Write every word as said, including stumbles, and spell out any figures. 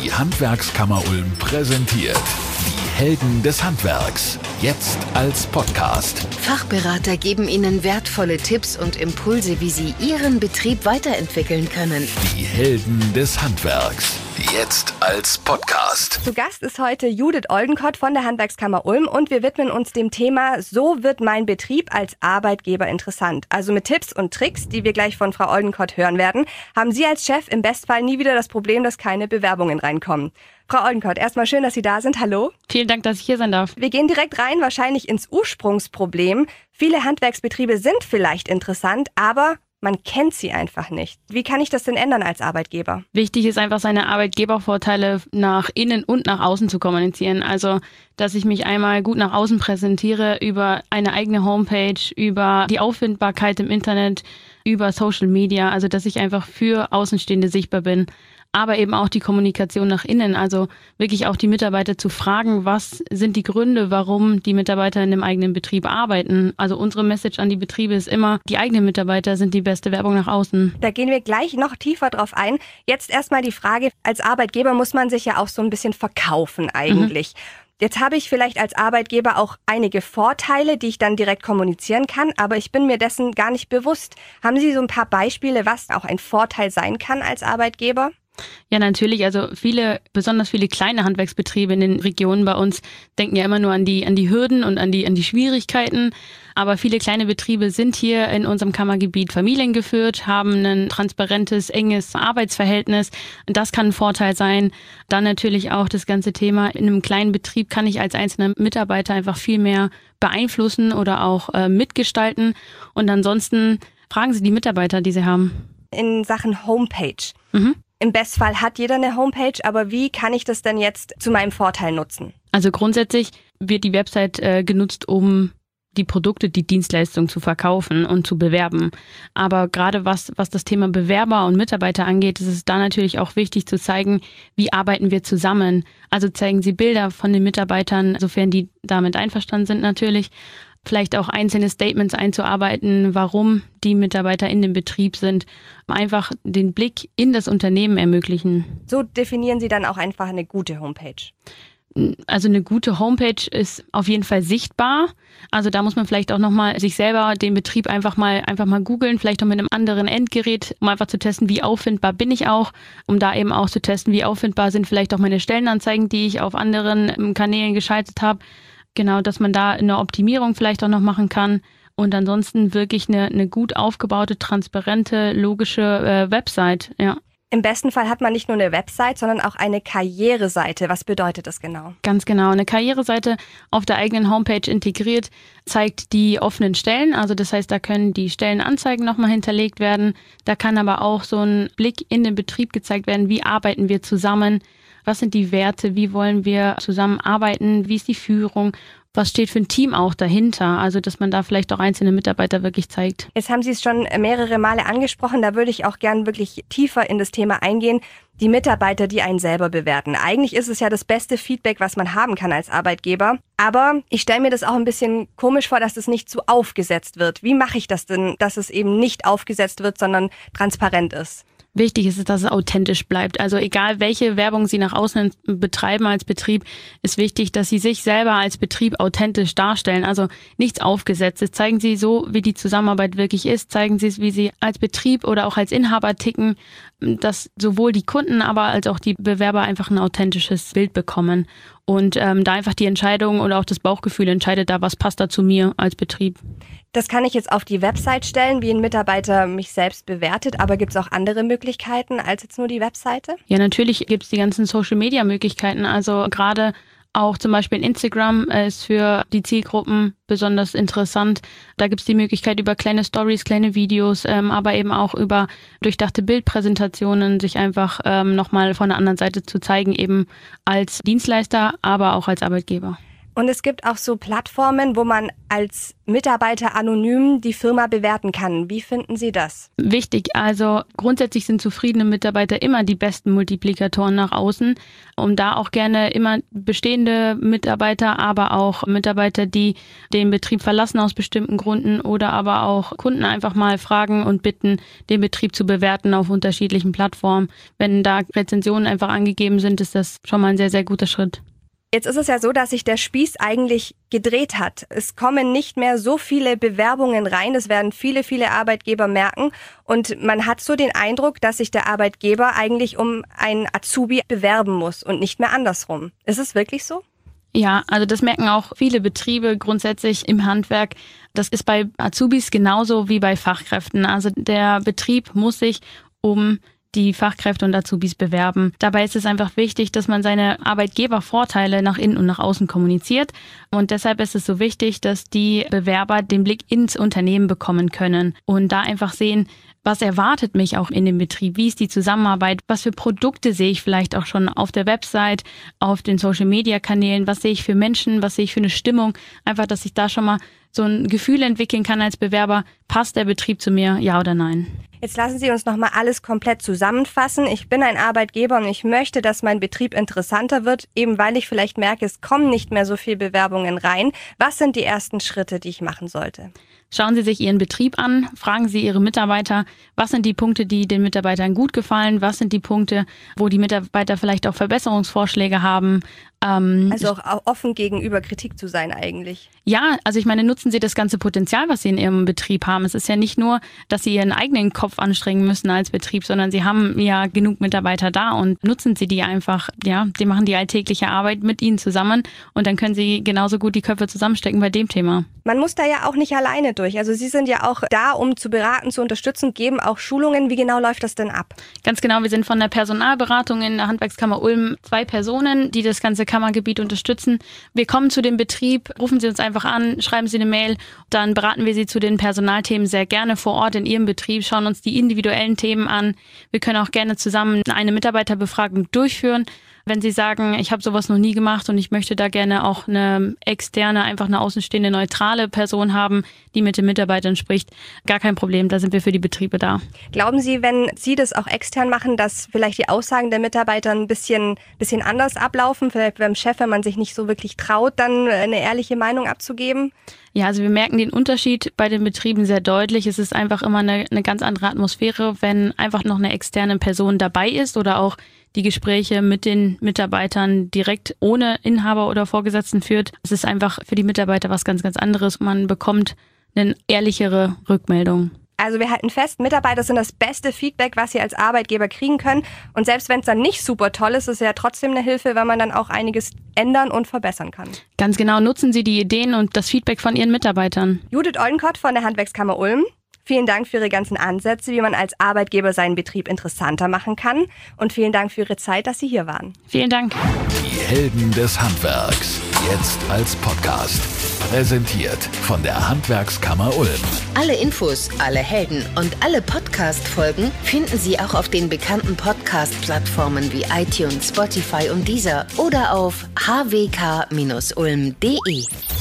Die Handwerkskammer Ulm präsentiert die Helden des Handwerks. Jetzt als Podcast. Fachberater geben Ihnen wertvolle Tipps und Impulse, wie Sie Ihren Betrieb weiterentwickeln können. Die Helden des Handwerks. Jetzt als Podcast. Zu Gast ist heute Judith Oldenkott von der Handwerkskammer Ulm und wir widmen uns dem Thema So wird mein Betrieb als Arbeitgeber interessant. Also mit Tipps und Tricks, die wir gleich von Frau Oldenkott hören werden, haben Sie als Chef im Bestfall nie wieder das Problem, dass keine Bewerbungen reinkommen. Frau Oldenkott, erstmal schön, dass Sie da sind. Hallo. Vielen Dank, dass ich hier sein darf. Wir gehen direkt rein, wahrscheinlich ins Ursprungsproblem. Viele Handwerksbetriebe sind vielleicht interessant, aber man kennt sie einfach nicht. Wie kann ich das denn ändern als Arbeitgeber? Wichtig ist einfach, seine Arbeitgebervorteile nach innen und nach außen zu kommunizieren. Also, dass ich mich einmal gut nach außen präsentiere über eine eigene Homepage, über die Auffindbarkeit im Internet, über Social Media. Also, dass ich einfach für Außenstehende sichtbar bin. Aber eben auch die Kommunikation nach innen, also wirklich auch die Mitarbeiter zu fragen, was sind die Gründe, warum die Mitarbeiter in dem eigenen Betrieb arbeiten. Also unsere Message an die Betriebe ist immer, die eigenen Mitarbeiter sind die beste Werbung nach außen. Da gehen wir gleich noch tiefer drauf ein. Jetzt erstmal die Frage, als Arbeitgeber muss man sich ja auch so ein bisschen verkaufen eigentlich. Mhm. Jetzt habe ich vielleicht als Arbeitgeber auch einige Vorteile, die ich dann direkt kommunizieren kann, aber ich bin mir dessen gar nicht bewusst. Haben Sie so ein paar Beispiele, was auch ein Vorteil sein kann als Arbeitgeber? Ja, natürlich. Also viele, besonders viele kleine Handwerksbetriebe in den Regionen bei uns denken ja immer nur an die, an die Hürden und an die, an die Schwierigkeiten. Aber viele kleine Betriebe sind hier in unserem Kammergebiet familiengeführt, haben ein transparentes, enges Arbeitsverhältnis. Das kann ein Vorteil sein. Dann natürlich auch das ganze Thema, in einem kleinen Betrieb kann ich als einzelner Mitarbeiter einfach viel mehr beeinflussen oder auch äh, mitgestalten. Und ansonsten fragen Sie die Mitarbeiter, die Sie haben. In Sachen Homepage. Mhm. Im Bestfall hat jeder eine Homepage, aber wie kann ich das denn jetzt zu meinem Vorteil nutzen? Also grundsätzlich wird die Website äh, genutzt, um die Produkte, die Dienstleistungen zu verkaufen und zu bewerben. Aber gerade was, was das Thema Bewerber und Mitarbeiter angeht, ist es da natürlich auch wichtig zu zeigen, wie arbeiten wir zusammen. Also zeigen Sie Bilder von den Mitarbeitern, sofern die damit einverstanden sind natürlich. Vielleicht auch einzelne Statements einzuarbeiten, warum die Mitarbeiter in dem Betrieb sind. Einfach den Blick in das Unternehmen ermöglichen. So definieren Sie dann auch einfach eine gute Homepage. Also eine gute Homepage ist auf jeden Fall sichtbar. Also da muss man vielleicht auch nochmal sich selber den Betrieb einfach mal einfach mal googeln, vielleicht auch mit einem anderen Endgerät, um einfach zu testen, wie auffindbar bin ich auch, um da eben auch zu testen, wie auffindbar sind vielleicht auch meine Stellenanzeigen, die ich auf anderen Kanälen geschaltet habe. Genau, dass man da eine Optimierung vielleicht auch noch machen kann und ansonsten wirklich eine, eine gut aufgebaute, transparente, logische äh, Website, ja. Im besten Fall hat man nicht nur eine Website, sondern auch eine Karriereseite. Was bedeutet das genau? Ganz genau. Eine Karriereseite auf der eigenen Homepage integriert zeigt die offenen Stellen. Also das heißt, da können die Stellenanzeigen nochmal hinterlegt werden. Da kann aber auch so ein Blick in den Betrieb gezeigt werden. Wie arbeiten wir zusammen? Was sind die Werte? Wie wollen wir zusammenarbeiten? Wie ist die Führung? Was steht für ein Team auch dahinter? Also, dass man da vielleicht auch einzelne Mitarbeiter wirklich zeigt. Jetzt haben Sie es schon mehrere Male angesprochen. Da würde ich auch gern wirklich tiefer in das Thema eingehen. Die Mitarbeiter, die einen selber bewerten. Eigentlich ist es ja das beste Feedback, was man haben kann als Arbeitgeber. Aber ich stelle mir das auch ein bisschen komisch vor, dass das nicht zu aufgesetzt wird. Wie mache ich das denn, dass es eben nicht aufgesetzt wird, sondern transparent ist? Wichtig ist es, dass es authentisch bleibt. Also egal, welche Werbung Sie nach außen betreiben als Betrieb, ist wichtig, dass Sie sich selber als Betrieb authentisch darstellen. Also nichts Aufgesetztes. Zeigen Sie so, wie die Zusammenarbeit wirklich ist. Zeigen Sie es, wie Sie als Betrieb oder auch als Inhaber ticken, dass sowohl die Kunden, aber als auch die Bewerber einfach ein authentisches Bild bekommen. Und ähm, da einfach die Entscheidung oder auch das Bauchgefühl entscheidet da, was passt da zu mir als Betrieb. Das kann ich jetzt auf die Website stellen, wie ein Mitarbeiter mich selbst bewertet, aber gibt es auch andere Möglichkeiten als jetzt nur die Webseite? Ja, natürlich gibt es die ganzen Social-Media-Möglichkeiten, also gerade auch zum Beispiel Instagram ist für die Zielgruppen besonders interessant. Da gibt es die Möglichkeit, über kleine Stories, kleine Videos, ähm, aber eben auch über durchdachte Bildpräsentationen sich einfach ähm, nochmal von der anderen Seite zu zeigen, eben als Dienstleister, aber auch als Arbeitgeber. Und es gibt auch so Plattformen, wo man als Mitarbeiter anonym die Firma bewerten kann. Wie finden Sie das? Wichtig, also grundsätzlich sind zufriedene Mitarbeiter immer die besten Multiplikatoren nach außen, um da auch gerne immer bestehende Mitarbeiter, aber auch Mitarbeiter, die den Betrieb verlassen aus bestimmten Gründen oder aber auch Kunden einfach mal fragen und bitten, den Betrieb zu bewerten auf unterschiedlichen Plattformen. Wenn da Rezensionen einfach angegeben sind, ist das schon mal ein sehr, sehr guter Schritt. Jetzt ist es ja so, dass sich der Spieß eigentlich gedreht hat. Es kommen nicht mehr so viele Bewerbungen rein. Das werden viele, viele Arbeitgeber merken. Und man hat so den Eindruck, dass sich der Arbeitgeber eigentlich um einen Azubi bewerben muss und nicht mehr andersrum. Ist es wirklich so? Ja, also das merken auch viele Betriebe grundsätzlich im Handwerk. Das ist bei Azubis genauso wie bei Fachkräften. Also der Betrieb muss sich um die Fachkräfte und Azubis bewerben. Dabei ist es einfach wichtig, dass man seine Arbeitgebervorteile nach innen und nach außen kommuniziert. Und deshalb ist es so wichtig, dass die Bewerber den Blick ins Unternehmen bekommen können und da einfach sehen, was erwartet mich auch in dem Betrieb? Wie ist die Zusammenarbeit? Was für Produkte sehe ich vielleicht auch schon auf der Website, auf den Social-Media-Kanälen? Was sehe ich für Menschen? Was sehe ich für eine Stimmung? Einfach, dass ich da schon mal so ein Gefühl entwickeln kann als Bewerber. Passt der Betrieb zu mir? Ja oder nein? Jetzt lassen Sie uns nochmal alles komplett zusammenfassen. Ich bin ein Arbeitgeber und ich möchte, dass mein Betrieb interessanter wird, eben weil ich vielleicht merke, es kommen nicht mehr so viele Bewerbungen rein. Was sind die ersten Schritte, die ich machen sollte? Schauen Sie sich Ihren Betrieb an, fragen Sie Ihre Mitarbeiter, was sind die Punkte, die den Mitarbeitern gut gefallen, was sind die Punkte, wo die Mitarbeiter vielleicht auch Verbesserungsvorschläge haben. Ähm, also auch offen gegenüber Kritik zu sein eigentlich. Ja, also ich meine, nutzen Sie das ganze Potenzial, was Sie in Ihrem Betrieb haben. Es ist ja nicht nur, dass Sie Ihren eigenen Kopf anstrengen müssen als Betrieb, sondern Sie haben ja genug Mitarbeiter da und nutzen Sie die einfach. Ja, die machen die alltägliche Arbeit mit Ihnen zusammen und dann können Sie genauso gut die Köpfe zusammenstecken bei dem Thema. Man muss da ja auch nicht alleine durch. Also Sie sind ja auch da, um zu beraten, zu unterstützen, geben auch Schulungen. Wie genau läuft das denn ab? Ganz genau, wir sind von der Personalberatung in der Handwerkskammer Ulm zwei Personen, die das ganze Kammergebiet unterstützen. Wir kommen zu dem Betrieb, rufen Sie uns einfach an, schreiben Sie eine Mail, dann beraten wir Sie zu den Personalthemen sehr gerne vor Ort in Ihrem Betrieb, schauen uns die individuellen Themen an. Wir können auch gerne zusammen eine Mitarbeiterbefragung durchführen. Wenn Sie sagen, ich habe sowas noch nie gemacht und ich möchte da gerne auch eine externe, einfach eine außenstehende, neutrale Person haben, die mit den Mitarbeitern spricht, gar kein Problem, da sind wir für die Betriebe da. Glauben Sie, wenn Sie das auch extern machen, dass vielleicht die Aussagen der Mitarbeiter ein bisschen, bisschen anders ablaufen? Vielleicht beim Chef, wenn man sich nicht so wirklich traut, dann eine ehrliche Meinung abzugeben? Ja, also wir merken den Unterschied bei den Betrieben sehr deutlich. Es ist einfach immer eine, eine ganz andere Atmosphäre, wenn einfach noch eine externe Person dabei ist oder auch die Gespräche mit den Mitarbeitern direkt ohne Inhaber oder Vorgesetzten führt. Es ist einfach für die Mitarbeiter was ganz, ganz anderes. Man bekommt eine ehrlichere Rückmeldung. Also wir halten fest, Mitarbeiter sind das beste Feedback, was Sie als Arbeitgeber kriegen können. Und selbst wenn es dann nicht super toll ist, ist es ja trotzdem eine Hilfe, weil man dann auch einiges ändern und verbessern kann. Ganz genau, nutzen Sie die Ideen und das Feedback von Ihren Mitarbeitern. Judith Oldenkott von der Handwerkskammer Ulm. Vielen Dank für Ihre ganzen Ansätze, wie man als Arbeitgeber seinen Betrieb interessanter machen kann. Und vielen Dank für Ihre Zeit, dass Sie hier waren. Vielen Dank. Die Helden des Handwerks. Jetzt als Podcast. Präsentiert von der Handwerkskammer Ulm. Alle Infos, alle Helden und alle Podcast-Folgen finden Sie auch auf den bekannten Podcast-Plattformen wie iTunes, Spotify und Deezer oder auf h w k Bindestrich ulm punkt d e.